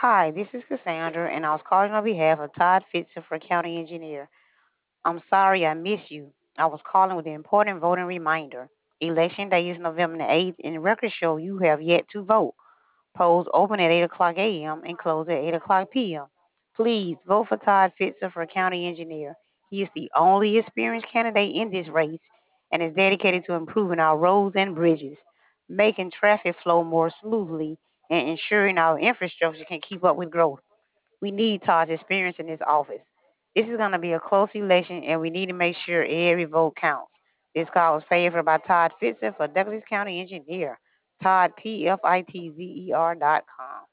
Hi, this is Cassandra, and I was calling on behalf of Todd Fitzer for County Engineer. I'm sorry I missed you. I was calling with an important voting reminder. Election day is November the 8th, and records show you have yet to vote. Polls open at 8 o'clock a.m. and close at 8 o'clock p.m. Please vote for Todd Fitzer for County Engineer. He is the only experienced candidate in this race and is dedicated to improving our roads and bridges, making traffic flow more smoothly, and ensuring our infrastructure can keep up with growth. We need Todd's experience in this office. This is going to be a close election, and we need to make sure every vote counts. This call was paid for by Todd Fitzer for Douglas County Engineer. Todd, PFITZER.com.